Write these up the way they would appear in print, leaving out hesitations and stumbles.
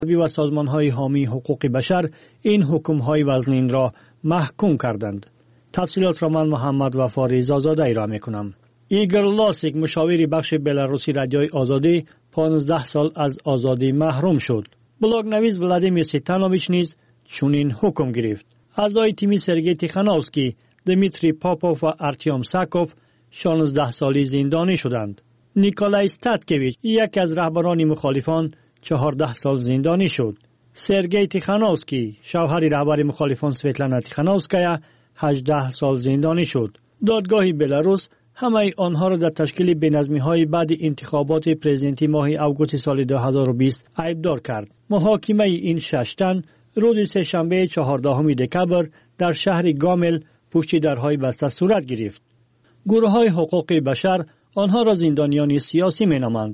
و سازمان‌های حامی حقوق بشر این حکم‌های وزنین را محکوم کردند. تفصیلات را من محمد وفا زاده ارائه می‌کنم. ایگور لاسیک مشاور بخش بلاروسی رادیوی آزادی 15 سال از آزادی محروم شد. بلاگ نویس ولادیمیر سیتانوویچ نیز چنین حکم گرفت. اعضای تیم سرگئی تیخانوفسکی، دمیتری پاپوف و ارتیوم ساکوف 16 سالی زندانی شدند. نیکولای استاتکیویچ یکی از رهبران مخالفان 14 سال زندانی شد. سرگئی تیخانوفسکی شوهر رهبر مخالفان سویتلانا تیخانوفسکایا 18 سال زندانی شد. دادگاه بلاروس همه آنها را در تشکیل بی‌نظمی‌های بعد انتخابات پرزیدنتی ماه اوگوست سال 2020 عیبدار کرد. محاکمه این 6 تن روز سه‌شنبه 14 دکامبر در شهر گامل پشت درهای بسته صورت گرفت. گروه‌های حقوق بشر آنها را زندانیان سیاسی می‌نامند.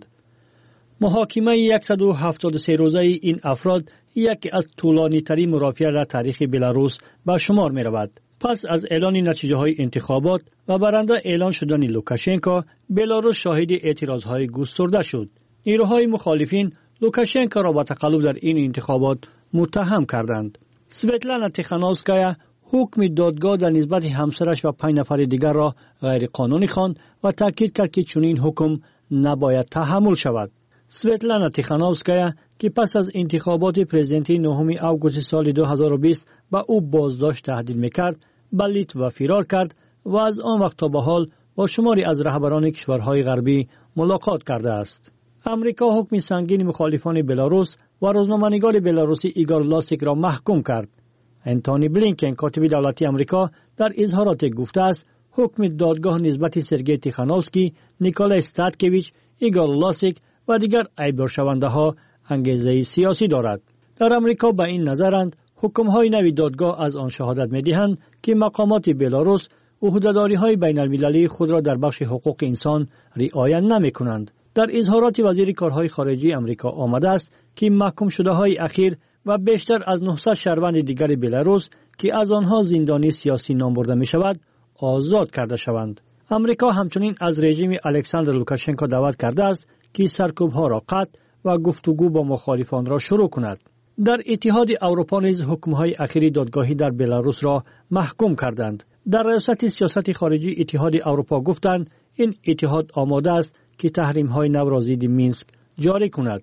محاکمه 173 روزه این افراد یکی از طولانی‌ترین مرافعه در تاریخ بلاروس به شمار می‌رود. پس از اعلان نتیجه‌های انتخابات و برنده اعلان شدن لوکاشنکو، بلاروس شاهد اعتراضهای گسترده شد. نیروهای مخالفین لوکاشنکو را به تقلب در این انتخابات متهم کردند. سویتلانا تیخانوفسکایا حکم دادگاه در نسبت همسرش و 5 نفر دیگر را غیر قانونی خواند و تاکید کرد که چنین حکم نباید تحمل شود. سویتلانا تیخانوفسکایا که پس از انتخابات پرزیدنتی 9 اوگوست سال 2020 به او بازداشت تهدید میکرد، به لیتوا فرار کرد و از آن وقت تا به حال با شماری از رهبران کشورهای غربی ملاقات کرده است. امریکا حکم سنگین مخالفان بلاروس و روزنامه‌نگار بلاروسی ایگور لاسیک را محکوم کرد. انتونی بلینکن کاتب دولتی امریکا در اظهارات گفته است حکم دادگاه نسبت سرگئی تیخانوفسکی، نیکولای استاتکیویچ، ایگور لاسیک و دیگر عیبدار شونده ها انگیزه سیاسی دارد. در امریکا به این نظرند حکم‌های نوی دادگاه از آن شهادت می‌دهند که مقامات بلاروس عهده‌داری‌های بین‌المللی خود را در بخش حقوق انسان رعایت نمی‌کنند. در اظهارات وزیر کارهای خارجه امریکا آمده است که محکوم شده‌های اخیر و بیشتر از 900 شهروند دیگر بلاروس که از آنها زندانی سیاسی نام برده می‌شود آزاد کرده شوند. امریکا همچنین از رژیم الکساندر لوکاشنکو دعوت کرده است که سرکوب‌ها را قطع و گفتگو با مخالفان را شروع کند. در اتحاد اروپا نیز حکم‌های اخیری دادگاهی در بلاروس را محکوم کردند. در ریاست سیاست خارجی اتحاد اروپا گفتند این اتحاد آماده است که تحریم‌های نو را ضد مینسک جاری کند.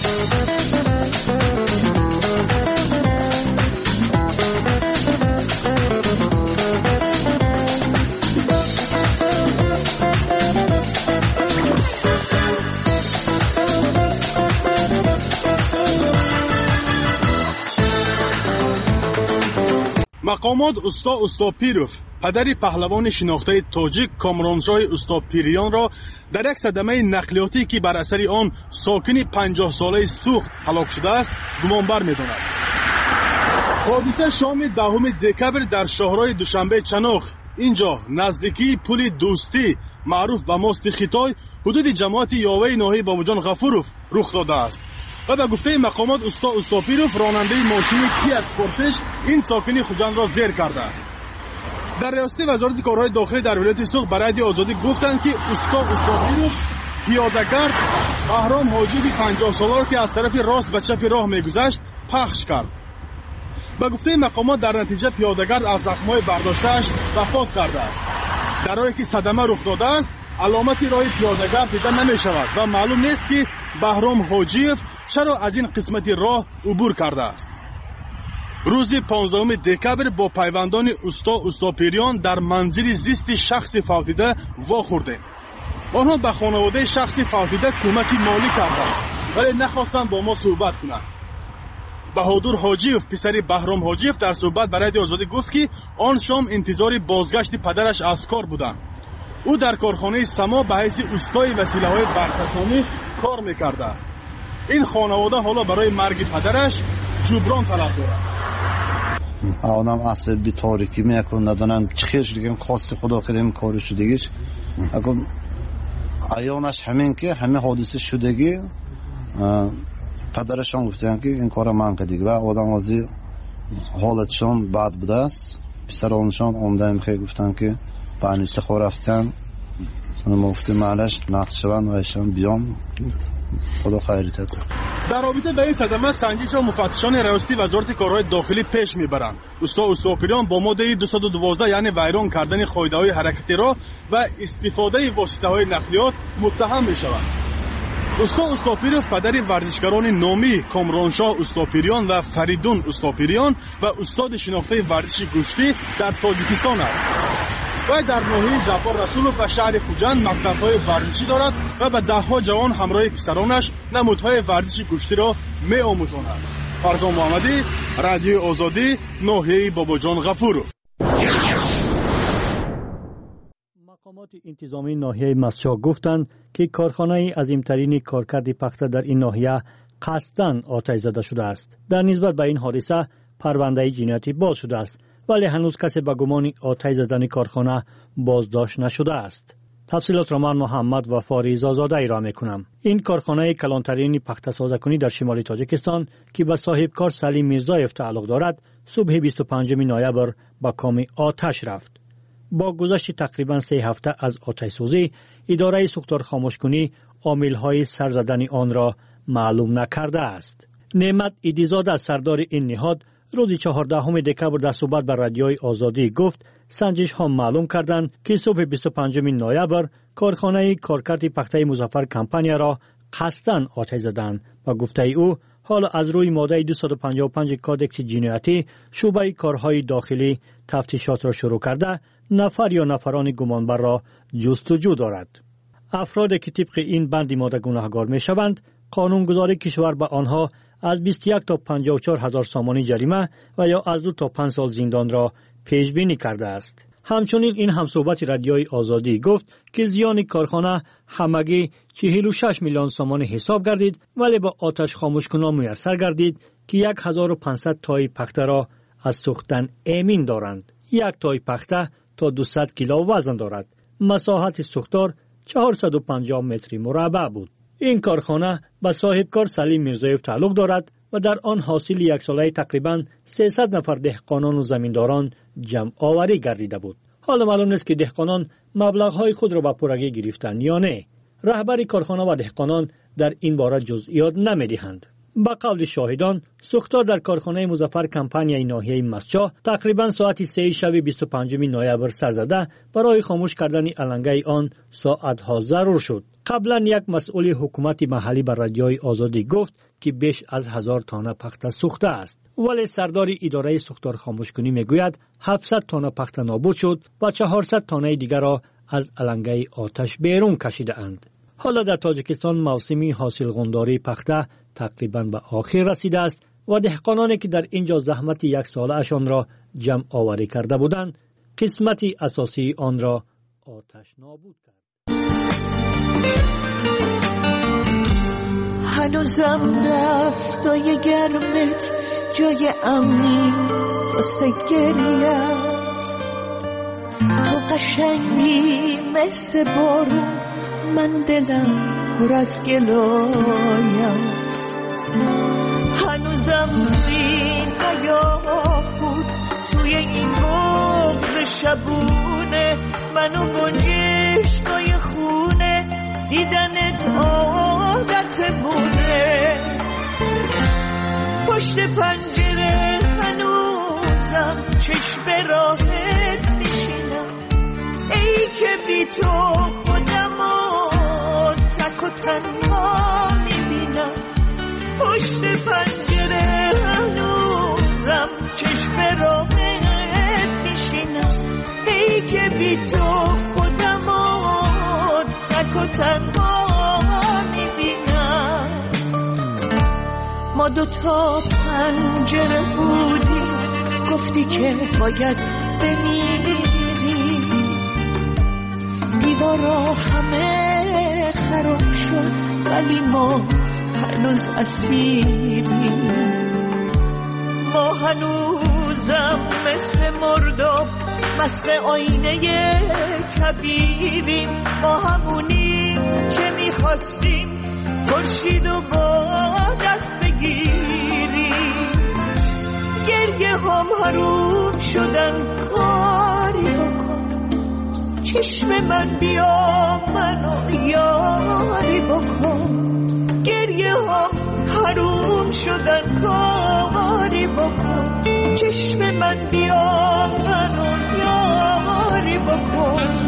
مقامات استا پیروف پدر پهلوان شناخته تاجیک کامرانشاه استا پیریان را در یک صدمه نقلیاتی که بر اثر آن ساکن 50 ساله سوخت هلاک شده است گمانبر می‌داند. حادثه شام 10 دکامبر در شهرهای دوشنبه چناخ، اینجا نزدیکی پل دوستی معروف به ماست خیتای حدود جماعت یاوه ناحیه بامجان غفوروف رخ داده است. و به گفته مقامات استا پیروف راننده ماشین کیا اسپورتش این ساکن خوجند را زیر کرده است. در ریاست وزارت کارهای داخلی در ولایت سوخت برای رادیو آزادی گفتند که استا پیروف پیاده‌گرد بهرام حاجی 50 ساله که از طرف راست به چپ راه می‌گذشت پخش کرد. به گفته مقامات در نتیجه پیاده‌گرد از زخم‌های برداشته‌اش وفات کرده است. در حالی که صدمه رخ داده است علامتی راه پیاده‌گرد دیده نمی‌شود و معلوم نیست که بهرام حاجیف چرا از این قسمت راه عبور کرده است. روز 15 دکامبر با پیوندان استا پیریان در منزل زیست شخص فوتیده واخوردیم. آنها به خانواده شخص فوتیده کمک مالی کردند ولی نخواستند با ما صحبت کنند. بهادر حاجیف پسر بهرام حاجیف در صحبت برای رادیو آزادی گفت که آن شام انتظار بازگشت پدرش از کار بودند. او در کارخانه سما به حیث استای وسیله‌های برقراری کار می‌کرده است. این خانواده حالا برای مرگ پدرش جبران طلب دارد. آدم عصبی تاریکی میکنه ندونم چخیش دیگه خواست خدا کردیم کارو شدگیش اگه ایانش همین که همه حادثه شدگی پدرشان گفتن که این کارو من کردیم و آدم ازی حالتشان بد بوده است. پسرانشان اومدن خیلی گفتن که بانیسته خور رفتن ما گفتیم معلش نقد شوند و ایشان بیان خدا خیرت کنه. در رابطه به این صدمه سنجش و مفتشان ریاستی وزارت کارهای داخلی پیش میبرند. استاپیریان با ماده 212 یعنی ویران کردن قاعده‌های حرکتی را و استفاده واسطه‌های نقلیات متهم میشوند. استاپیروف پدر ورزشکاران نامی کامرانشاه استاپیریان و فریدون استاپیریان و استاد شناخته ورزش گوشتی در تاجیکستان است. و در ناحیه جعفر رسولوف و شهر خوجند مکتب‌های ورزشی دارد و به ده‌ها جوان همراه پسرانش نمودهای ورزش گوشتی را می‌آموزاند. فرزان محمدی، رادیو آزادی، ناحیه باباجان غفورов. مقامات انتظامی ناحیه مسجد گفتند که کارخانه عظیمترین کارکرد پخته در این ناحیه قصداً آتش زده شده است. در نسبت به این حادثه پرونده جنایتی باز شده است، ولی هنوز کسی به گمان آتش زدن کارخانه بازداشت نشده است. تفصیلات را من محمد و فاریز آزاده ارائه می‌کنم. این کارخانه کلانترین پخته سازکنی در شمال تاجیکستان که به صاحبکار سلیم میرزایف تعلق دارد، صبح 25 نوامبر به کام آتش رفت. با گذشت تقریباً 3 هفته از آتش سوزی، اداره سوختار خاموشکنی عامل‌های سر زدن آن را معلوم نکرده است. نعمت ایدیزاده سردار این نهاد روز 14 دکبر در صحبت با رادیوی آزادی گفت سنجش ها معلوم کردند که صبح 25 نوامبر کارخانه کارکرد پخته مظفر کمپانی را قصداً آتش زدند و گفته او حالا از روی ماده 255 کادکس جنایتی شعبه کارهای داخلی تفتیشات را شروع کرده نفر یا نفران گمانبر را جستجو دارد. افرادی که طبق این بند ماده گناهکار می شوند قانونگذاری کشور به آنها از 21 تا 54 هزار سامانی جریمه و یا از 2 تا 5 سال زندان را پیش بینی کرده است. همچنین این همصحبت رادیوی آزادی گفت که زیان کارخانه همگی 46 میلیون سامان حساب گردید، ولی با آتش خاموش کنان میسر گردید که 1500 تای پخته را از سوختن امین دارند. یک تای پخته تا 200 کیلو وزن دارد. مساحت سوختار 450 متر مربع بود. این کارخانه به صاحبکار سلیم میرزایف تعلق دارد و در آن حاصل یک ساله تقریباً 300 نفر دهقانان و زمینداران جمع آوری گردیده بود. حالا معلوم نیست که دهقانان مبلغ‌های خود را به پورگی گرفتند یا نه. رهبر کارخانه و دهقانان در این باره جزئیات نمی‌دهند. با قول شاهدان، سوختار در کارخانه مظفر کمپانی ناحیه مسجد تقریباً ساعت 3 شب 25 نوامبر سر زده برای خاموش کردن علنگه آن ساعت‌ها ضرور شد. قبلا یک مسئول حکومت محلی بر رادیوی آزادی گفت که بیش از 1000 تانه پخته سوخته است، ولی سردار اداره سوختار خاموشکنی میگوید 700 تانه پخته نابود شد و 400 تانه دیگر را از علنگه آتش بیرون کشیده اند. حالا در تاجیکستان موسمی حاصلخونداری پخته تقریباً به آخر رسیده است و دهقانانی که در اینجا زحمت یک ساله اشان را جمع آوری کرده بودند قسمتی اساسی آن را آتش نابود کرد. هنوزم دستای گرمت جای امنی واسه گریه است. تو قشنگی مثل بارون، من دلم پر از گلای است. هنوزم این حیات بود توی این بغض شبونه، منو گنجشکای خونه دیدنت عادت بوده. پشت پنجره هنوزم چشم راحت میشینم، ای که بی تو خودمو تک و تنها میبینم. پشت پنجره هنوزم چشم راحت میشینم، ای که بی تو خودمو تک و تنها میبینم. ما 2 تا پنجره بودیم، گفتی که باید بمیری. دیوارا همه خراب شد ولی ما هنوز اسیریم. ما هنوزم مثل مرداب مسخ آینه کبیریم. ما همونیم که میخواستیم خورشیدو با دست بگیریم. گریه هم حروم شدن، کاری بکن چشم من بیا منو یاری بکن. حروم شدن کاری بکن چشم من بیا منو یاری بکن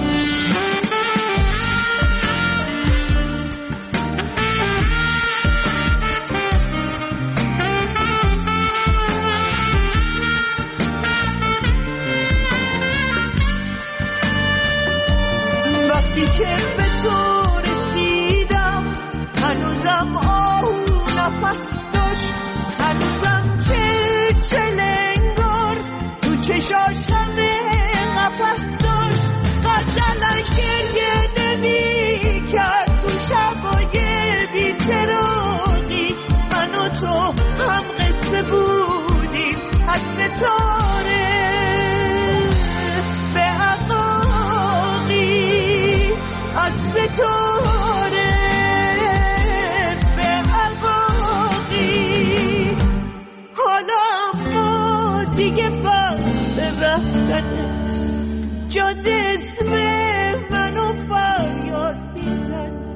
وقتی که به تو رسیدم هنوزم آهو نفس داشت هنوزم چلنگار تو چشاش همه قفس داشت غزلش گریه نمی کرد تو شبای بی‌چراغی من و تو هم قصه بودیم از ستاره به عقاقی از ستاره به عقاقی حالا ما دیگه بس رفتنه جاده اسم منو فریاد میزن.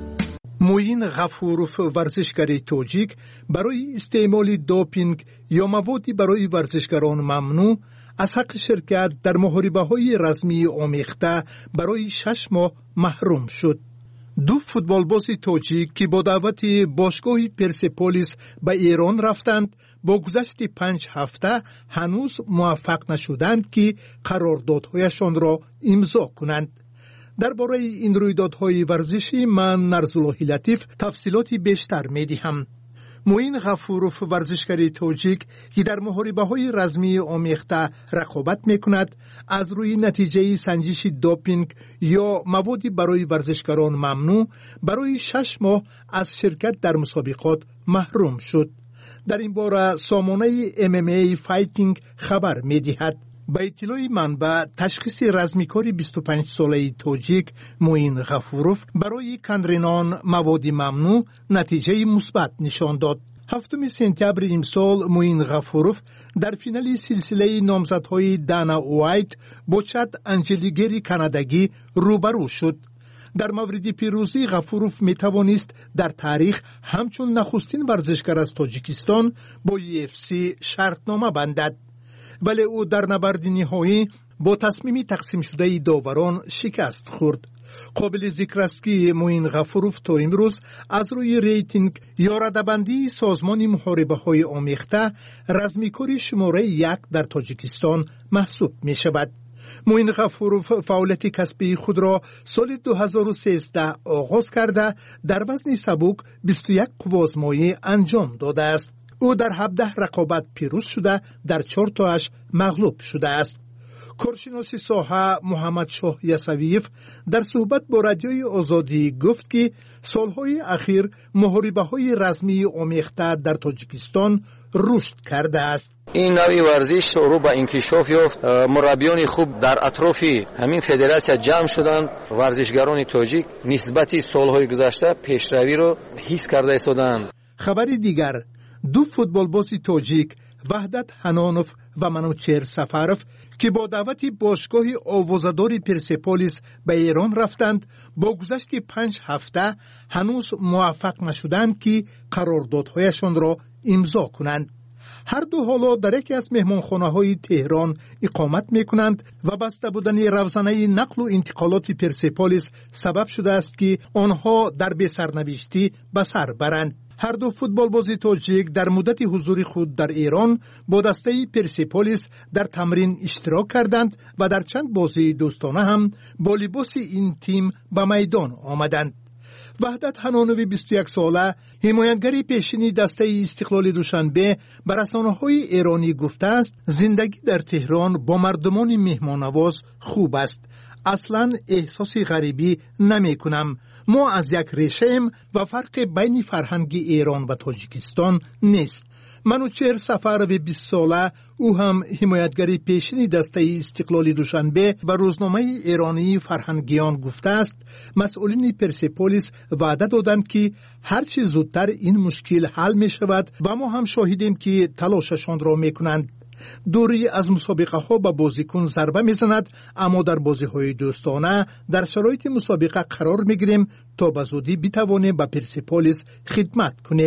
موین غفوروف ورزشکار تاجیک برای استعمال دوپینگ یا موادی برای ورزشکاران ممنوع از حق شرکت در محاربه‌های رزمی آمیخته برای 6 ماه محروم شد. 2 فوتبالباز تاجیک که با دعوت باشگاه پرسپولیس به ایران رفتند با گذشت 5 هفته هنوز موفق نشدند که قراردادهایشان را امضا کنند. درباره این رویدادهای ورزشی من نرزالله لطیف تفصیلاتی بیشتر می‌دهم. موین غفوروف ورزشکار تاجیک که در محاربه‌های رزمی آمیخته رقابت می‌کند از روی نتیجه سنجش دوپینگ یا موادی برای ورزشکاران ممنوع برای 6 ماه از شرکت در مسابقات محروم شد. در این باره سامانه MMA فایتینگ خبر می‌دهد. با اطلاع منبع تشخیص رزمیکار 25 ساله تاجیک موین غفوروف برای کندرینان مواد ممنوع نتیجه مثبت نشان داد. 7 سپتامبر امسال موین غفوروف در فینال سلسله نامزدهای دانا وایت با چاد انجلیگری کانادایی روبرو شد. در مورد پیروزی غفوروف می توانست در تاریخ همچون نخستین ورزشکار از تاجیکستان با UFC شرطنامه بندد. ولی او در نبرد نهایی با تصمیم تقسیم شده داوران شکست خورد. قابل ذکر است که موین غفوروف تا امروز از روی ریتینگ یا ردبندی سازمان محاربه های آمیخته رزمیکار شماره 1 در تاجیکستان محسوب می شود. موین غفوروف فعالیت کسبی خود را سال 2013 آغاز کرده در وزن سبک 21 قوازمایی انجام داده است. او در 17 رقابت پیروز شده در 4 تاش مغلوب شده است. کارشناس ساحه محمد شاه یسویف در صحبت با رادیوی آزادی گفت که سالهای اخیر محاربه‌های رزمی آمیخته در تاجیکستان رشد کرده است. این نوع ورزش شروع به انکشاف یافت. مربیان خوب در اطراف همین فدراسیون جمع شدند. ورزشگران تاجیک نسبت سالهای گذشته پیشروی را حس کرده ایستادند. خبر دیگر 2 فوتبالباز تاجیک وحدت حنانوف و منوچهر سفروف که با دعوت باشگاه آوازدار پرسپولیس به ایران رفتند با گذشت 5 هفته هنوز موفق نشدند که قراردادهایشان را امضا کنند. هر دو حالا در یکی از مهمانخانه‌های تهران اقامت می‌کنند و بسته بودن روزانه نقل و انتقالات پرسپولیس سبب شده است که آنها در بی‌سرنوشتی به سر برند. هر دو فوتبالباز تاجیک در مدت حضور خود در ایران با دسته پرسپولیس در تمرین اشتراک کردند و در چند بازی دوستانه هم با لباس این تیم به میدان آمدند. وحدت حنانوی 21 ساله حمایتگر پیشینی دسته استقلال دوشنبه به رسانه‌های ایرانی گفته است زندگی در تهران با مردمان مهمان‌نواز خوب است. اصلاً احساس غریبی نمی کنم. ما از یک ریشه‌ایم و فرق بین فرهنگ ایران و تاجیکستان نیست. منوچهر سفروف 20 ساله او هم حمایتگر پیشین دسته استقلال دوشنبه و روزنامه ایرانی فرهنگیان گفته است مسئولین پرسپولیس وعده دادند که هرچی زودتر این مشکل حل می شود و ما هم شاهدیم که تلاششان را می کنند. دوری از مسابقه ها به بازیکن ضربه میزند، اما در بازی های دوستانه در شرایط مسابقه قرار میگیریم تا به زودی بتوانیم به پرسپولیس خدمت کنیم.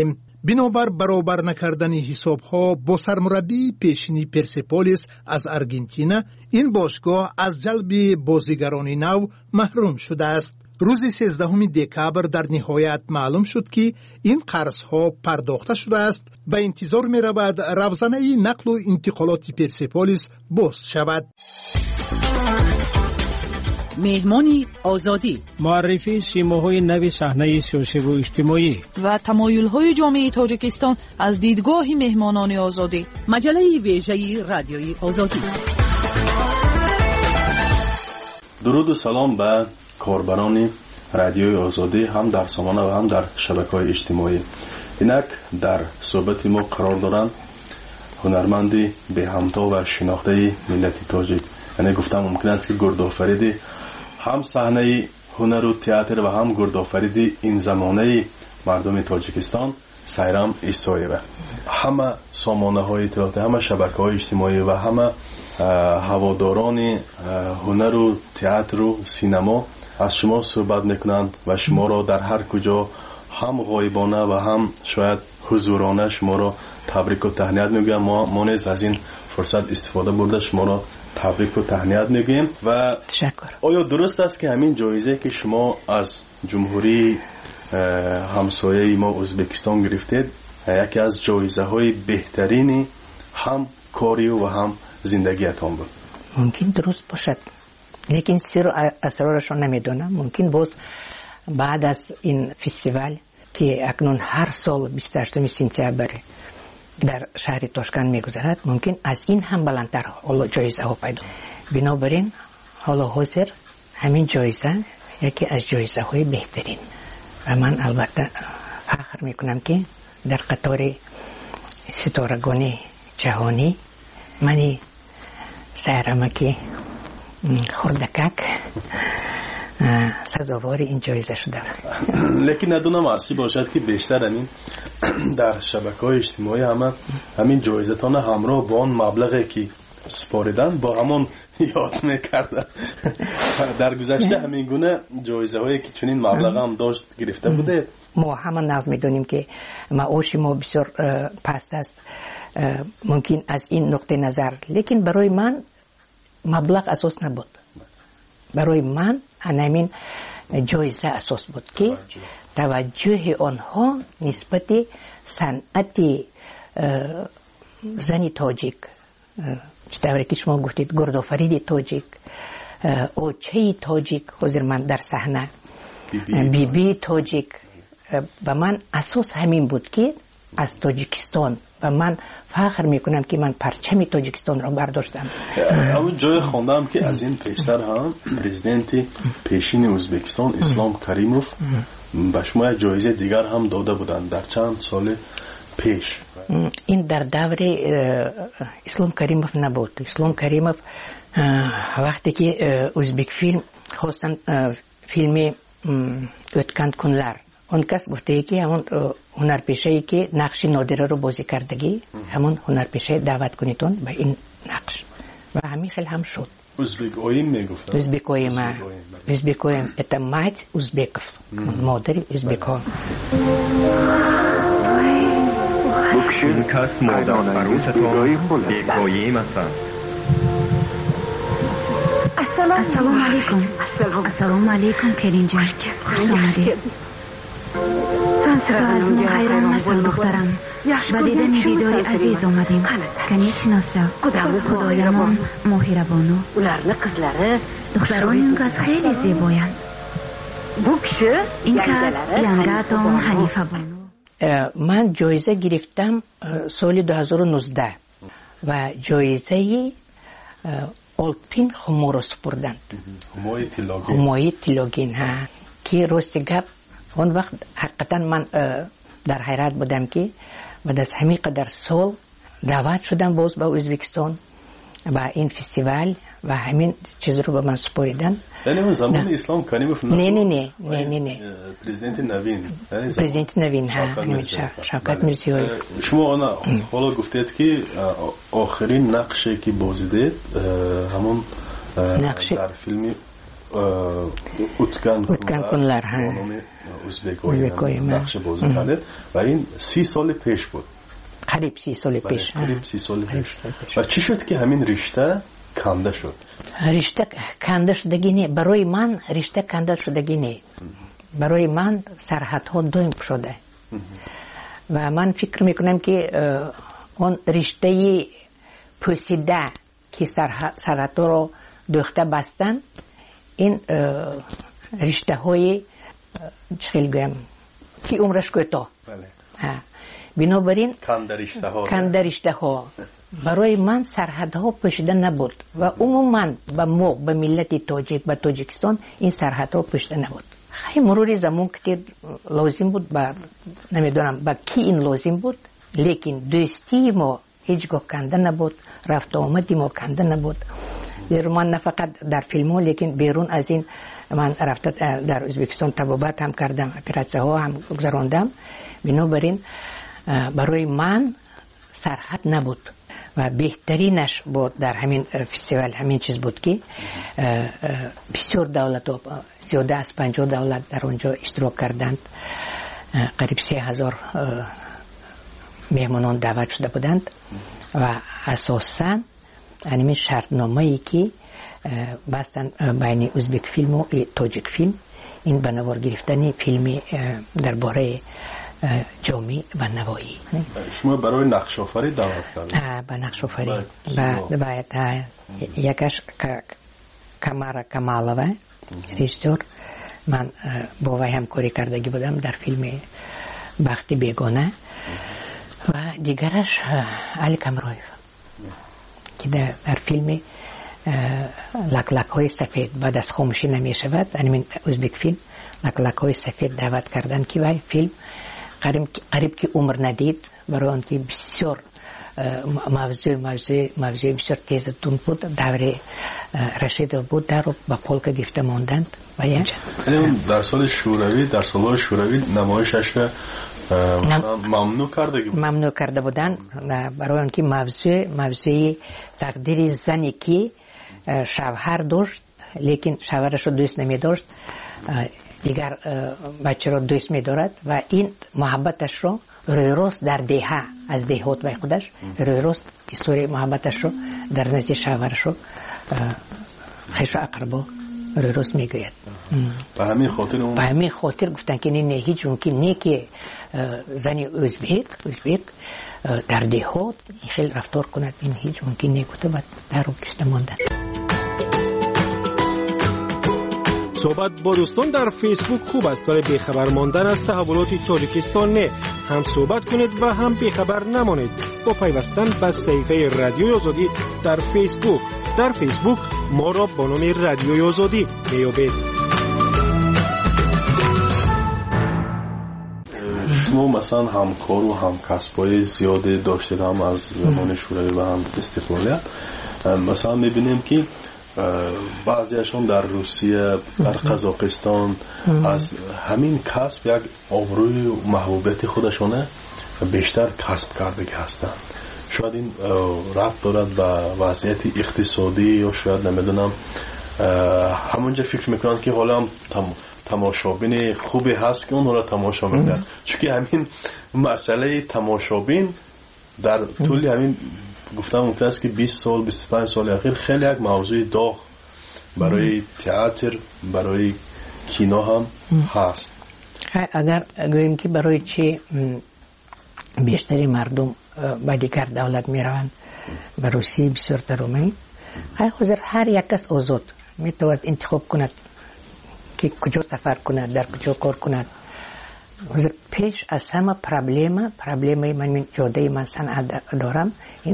بنابر برابر نکردن حسابها با سرمربی پیشینی پرسپولیس از ارجنتینا، این باشگاه از جلب بازیگران نو محروم شده است. روز 13 دکبر در نهایت معلوم شد که این قرضها پرداخته شده است و انتظار می رود روزانه نقل و انتقالات پرسپولیس باز شود. مهمانی آزادی، معرفی سیماهای نو صحنه سیاسی و اجتماعی و تمایل‌های جامعه تاجیکستان از دیدگاه مهمانان آزادی. مجله ویژه رادیوی آزادی. درود و سلام به کاربران رادیوی آزادی، هم در سامانه و هم در شبکه‌های اجتماعی. اینک در صحبت ما قرار دارند هنرمندی به همتا و شناخته ملت تاجیک. یعنی گفتم ممکن است که گردآفریدی هم صحنه هنر و تئاتر و هم گردآفریدی این زمانه مردم تاجیکستان سایرام ایسایه. همه سامانه‌های اطلاعاتی، همه شبکه‌های اجتماعی و همه هواداران هنر و تئاتر و سینما از شما صحبت میکنند و شما را در هر کجا هم غایبانه و هم شاید حضورانه شما را تبریک و تهنیت میگم. ما نیز از این فرصت استفاده برده شما را تبریک و تهنیت میگیم. و تشکر. آیا درست است که همین جایزه که شما از جمهوری همسایه ما ازبکستان گرفتید یکی از جایزه های بهترین هم کاری و هم زندگیتان بود؟ ممکن درست باشد، لیکن سر و اسرارش رو نمیدونم. ممکن باز بعد از این فستیوال که اکنون هر سال 28 سپتامبر در شهر تاشکند میگذرد، ممکن از این هم بلندتر حالا جایزه ها پیدا. بنابراین حالا حاضر همین جایزه یکی از جایزه های بهترین و من البته فخر میکنم که در قطار ستارگان جهانی منی سهرمکی خردکک سزاوار این جایزه شده است. لیکن ندونم اصلی باشد که بیشتر همین در شبکه‌های اجتماعی همین جایزتان همراه با آن مبلغی که سپاریدن با همون یاد میکردن. در گذشته همین گونه جایزه هایی که چنین مبلغ هم داشت گرفته بوده. ما همان نظر میدونیم که معاش ما بسیار پست است، ممکن از این نقطه نظر، لیکن برای من مبلغ اساس نبود. برای من همین جایزه اساس بود که توجه آنها نسبت صنعت زنی تاجیک، چطوری که شما گفتید گردآفرید تاجیک، اوچه تاجیک، حضور من در صحنه بی تاجیک، و من اساس همین بود که از تاجیکستان و من فخر میکنم که من پرچم تاجیکستان را برداشتم. همون جای خوندم که از این پیشتر هم پرزیدنت پیشین ازبکستان اسلام کریموف به شما جایزه دیگر هم داده بودند در چند سال پیش. این در دور اسلام کریموف نبود. اسلام کریموف وقتی که ازبک فیلم خواستن فیلم ötkent kunlar، اون کس گفته که همون هنرپیشه‌ای که نقش نادره رو بازی کردگی همون هنرپیشه دعوت کنیتون به این نقش و همین خیلی هم شد. ازبک اویم میگفتن. ازبک اویم это мать узбеков، مادر ازبک ها. این کس مادر فروستان بیگایی مثلا. السلام علیکم. السلام علیکم کریم جان، خوش آمدید. چند سال از ما حیران نشد دخترم، با دیدن دیداری عزیز اومدیم. کنی شناسا خدایمان مهربانو، دختران این کس خیلی زیبایند. این کس ینگاتون حنیفه بانو. من جایزه گرفتم سال 2019 و جایزه آلپین خمورو سپردند. همای تیلوگین ها که راست گپ اون وقت حقیقتا من در حیرت بودم که بعد از همین قدر سال دعوت شدم باز به ازبکستان و این فستیوال و همین چیز رو به من سپاریدن. یعنی اون زمان اسلام کریموف نه پرزیدنت نوین ها شوکت میرزیویف. شما حالا گفتید که آخرین نقشی که بازیدید همون در فیلم اتکن کنلر ازبکوی نقش بازی کرده و این 30 سال پیش بود. قریب 30 سال پیش. و چی شد که همین رشته کنده شد؟ رشته کنده شدگی نه. برای من رشته کنده شدگی نه. برای من سرحدها دویم شده و من فکر میکنم که اون رشته پوسیده که سرحدها رو دوخته بستن، این رشته های چخیل گویم که عمرش کوتاه. بنابراین کنده رشته ها برای من سرحدها پوشیده نبود و عموما به ملت تاجیک به تاجیکستان این سرحدها پوشیده نبود. خیلی مرور زمان که لازم بود نمیدونم با کی این لازم بود، لیکن دوستی ما هیچگاه کنده نبود، رفت آمدی ما کنده نبود. من نه فقط در فیلم ها لیکن بیرون از این من رفته در ازبکستان طبابت هم کردم، اپراسیون ها هم گذراندم. بنابراین برای من سرحد نبود و بهترینش بود در همین فستیوال همین چیز بود که بسیار دولت ها زیاده از 50 دولت در اونجا اشتراک کردند. قریب 30,000 مهمانان دعوت شده بودند و اساساً همین شرطنامه‌ای که بستن بین ازبک فیلم و تاجیک فیلم، این به نوار گرفتن فیلمی درباره جامعه و نوایی. شما برای نقش آفری دعوت کردید؟ به نقش آفری باید یکش کمارا کمالوه رژیسور، من با وی همکاری کردگی بودم در فیلم بخت بیگانه و دیگرش علی کمرویف که در فیلم لک های سفید بعد از خاموشی نمی شود، همین ازبک فیلم لک های سفید دعوت کردن که وی فیلم قریب که عمر ندید، برای آنکه بسیار موضوع بسیار تیزتون بود، دور رشید بود، در رو با پولک گرفته ماندند. در سال شوروی، در سالهای شوروی نمایشش ممنوع کرده بودن برای آنکه موضوع تقدیر زنی که شوهر داشت لیکن شوهرش رو دوست نمی داشت، دیگر بچه رو دوست می دارد و این محبتش رو روی روز در دهه از دهات به خودش روی روز استوری محبتش رو در نزد شوهرش رو خیش و اقربا روی روز می گوید. به همین خاطر گفتن که نه هیچ ممکن نه که زنی ازبک در دهات خیلی رفتار کند، این هیچ ممکن نه گفته و در رو کشته ماندن. صحبت با دوستان در فیسبوک خوب است ولی بیخبر ماندن از تحولات تاجیکستان نه. هم صحبت کنید و هم بیخبر نمانید با پیوستن به صفحه رادیوی آزادی در فیسبوک. در فیسبوک ما را با نام رادیوی آزادی میابید. شما مثلا همکار و همکسبای زیاده داشتید، هم از زمان شوروی و هم استقلالیت. مثلا میبینیم که بعضیشون در روسیه، در قزاقستان از همین کسب یک آبروی و محبوبیت خودشونه بیشتر کسب کرده هستند. شاید این ربط دارد به وضعیت اقتصادی یا شاید نمیدونم همونجا فکر میکنن که حالا هم تماشابین خوبی هست که اون را تماشا میکنن، چون که همین مسئله تماشابین در طول همین گفتم ممکن است که 20 سال 25 سال اخیر خیلی یک موضوع داغ برای تئاتر، برای کینو هم هست. اگر گوییم که برای چی بیشتری مردم با دیگر دولت میروند به روسیه بسیار ترومی، حاضر هر یک کس آزاد میتواند انتخاب کند که کجا سفر کند، در کجا کار کند. حاضر پیش از همه پرابلم من جاده من صنعت دارم، این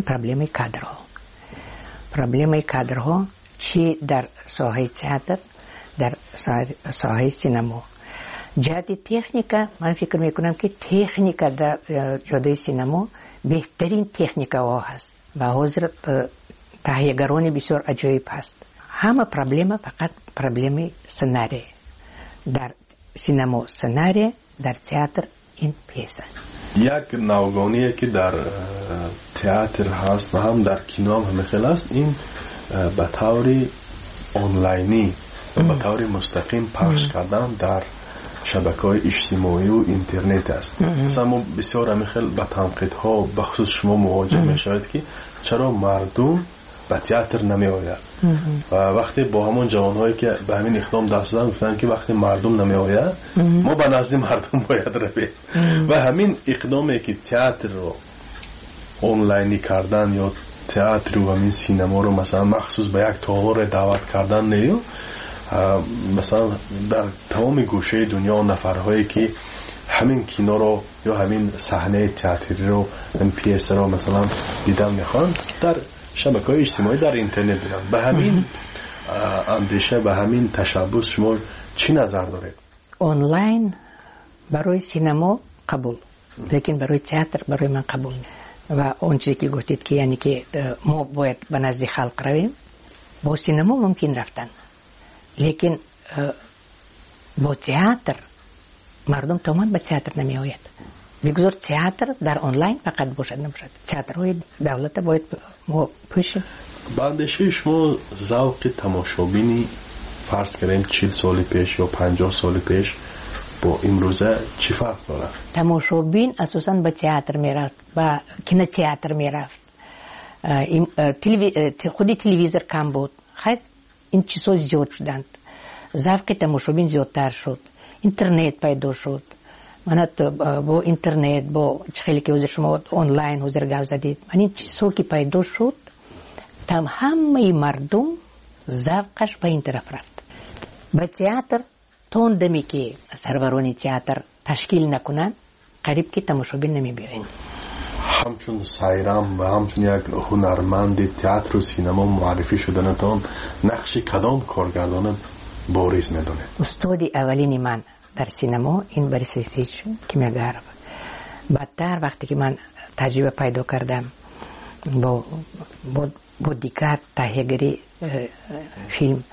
پرابلم کادرها چی در ساحه تئاتر، در ساحه سینما. جهت تکنیکا من فکر میکنم که تکنیکا در جاده سینما بهترین تکنیکا هست و حاضر تهیه‌گرانی بسیار عجیب هست. همه پرابلم فقط پرابلم سناریو، در سینما سناریو، در تئاتر این پیسه. یک نوگانیه که در تئاتر هست و هم در کینو هم خیلی است، این به طور آنلاینی و به طور مستقیم پخش کردن در شبکه‌های اجتماعی و اینترنت است. مثلا ما بسیار همیخل با تنقیدها بخصوص شما مواجه میشوید که چرا مردم به تئاتر نمی آید و وقتی با همون جوانهایی که به همین اقدام دست دادن گفتن که وقتی مردم نمی آید ما به نزد مردم باید رویم و همین اقدامی که تئاتر رو آنلاینی کردن یا تئاتر و همین سینما رو مثلا مخصوص به یک تالار دعوت کردن نیو مثلا در تمام گوشه دنیا نفرهایی که همین کینو رو یا همین صحنه تئاتری رو این پیس رو مثلا دیدن میخوان در شبکه‌های اجتماعی در اینترنت دیدن. به همین اندیشه به همین تشبث شما چی نظر دارید؟ آنلاین برای سینما قبول لیکن برای تئاتر برای من قبول نیست و اون چیزی که گفتید که یعنی که ما باید به نزد خلق رویم با سینما ممکن رفتن لیکن با تئاتر مردم تمام به تئاتر نمی آید. بگذار تئاتر در آنلاین فقط باشد نباشد. تئاترهای دولت باید ما پوشیم. بعدش شما ذوق تماشابینی فرض کنیم 40 سال پیش یا 50 سال پیش با امروزه چی فرق داره؟ تماشابین اساساً به تئاتر میرفت و کینوتئاتر میرفت. خودی تلویزیون کم بود. خیلی این چیزها زیاد شدند. ذوق تماشابین زیادتر شد. اینترنت پیدا شد. من با اینترنت با خیلی که حضور شما آنلاین حضور گفت زدید من این چیزها که پیدا شد تم همه مردم ذوقش به این طرف رفت. به تئاتر تون دمی که سرورانی تئاتر تشکیل نکنن قریب که تماشابین نمی بیاین. همچون سایرام و همچون یک هنرمند تئاتر و سینما معرفی شدنتان نقش کدام کارگردان بارز میدونه؟ استاد اولین من در سینما این بریس سیچ کیمیاگر. بعدتر وقتی که من تجربه پیدا کردم با دیگر تهیه‌گری فیلم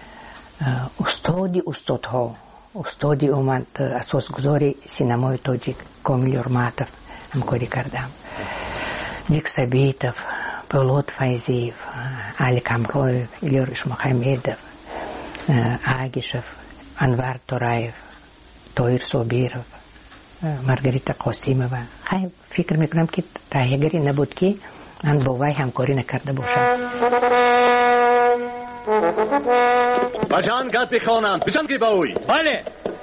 استادی اومد اساسگذاری سینمای تاجیک کامل یورماتov همکاری کردم. دیک سبیتов پولاد فایزیف علی کامرویف ایلور اشمخامدov آگیشов انور تورایف تویر صابیرov مارگاریتا قاسیمова. خیلی فکر میکنم که تهیه‌گری نبود که من با وی همکاری نکرده باشم. بجان گد بخوانم بجان گی باوی. بله.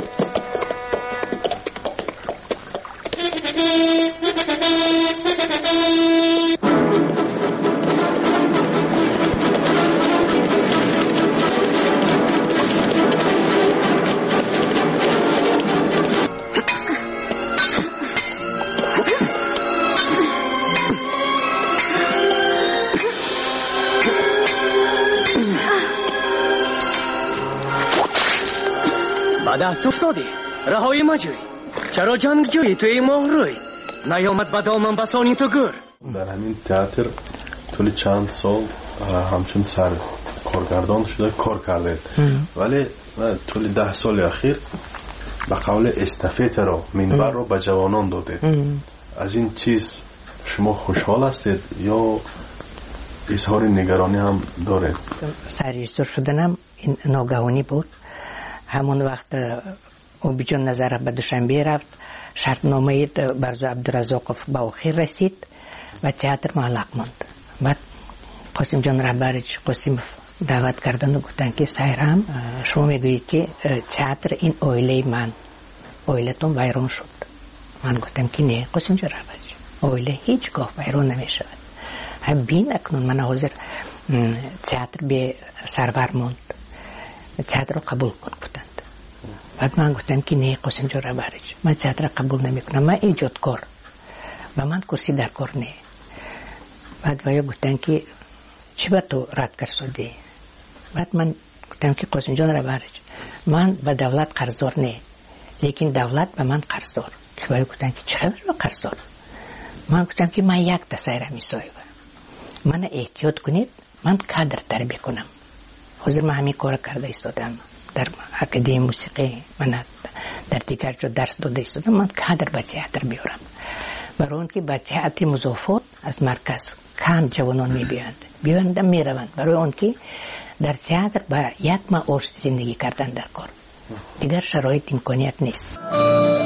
دست افتادی رهایی ما جوی چرا جنگ جوی توی ماه روی نیامد با دامن بسانی تو گر. در همین تئاتر طول چند سال همچون سر کارگردان شده کار کرده ولی طول 10 سال اخیر به قول استافت رو منبر رو به جوانان داده. از این چیز شما خوشحال هستید یا اظهار نگرانی هم دارید؟ سرریزور شدنم این ناگهانی بود. همون وقت اوبیجان نظر به دوشنبه رفت شرطنامه برزو عبدالرزاقов به آخر رسید و تئاتر معلق ماند. بعد قاسم جان رهبرش قاسم دعوت کردن و گفتن که سایرام شما میگویید که تئاتر این اویله من اویلتون ویران شد. من گفتم که نه قاسم جان رهبرش اویله هیچگاه ویران نمیشود. هم بین اکنون من حاضر تئاتر به سرور ماند. تئاتر رو قبول کن گفتند. بعد من گفتم که نه قاسم جان رهبرش من تئاتر قبول نمیکنم من ایجادکار و من کرسی در کار نه. بعد ویا گفتن که چی با تو رد کرده؟ بعد من گفتم که قاسم جان رهبرش من به دولت قرضدار نه لیکن دولت به من قرضدار. که ویا گفتن که چقدر قرضدار؟ من گفتم که من یک تسایره میسایه من احتیاط کنید من کادر تربیه کنم. حاضر من همین کار کرده ایستادم در اکادمی موسیقی من در دیگر جا درس داده ایستادم. من کادر به تئاتر بیارم برای اون که به تئاتر مضافات از مرکز کم جوانان میبیاند میروند برای اون که در تئاتر با یک معاش زندگی کردن در کار. دیگر شرایط امکانیت نیست.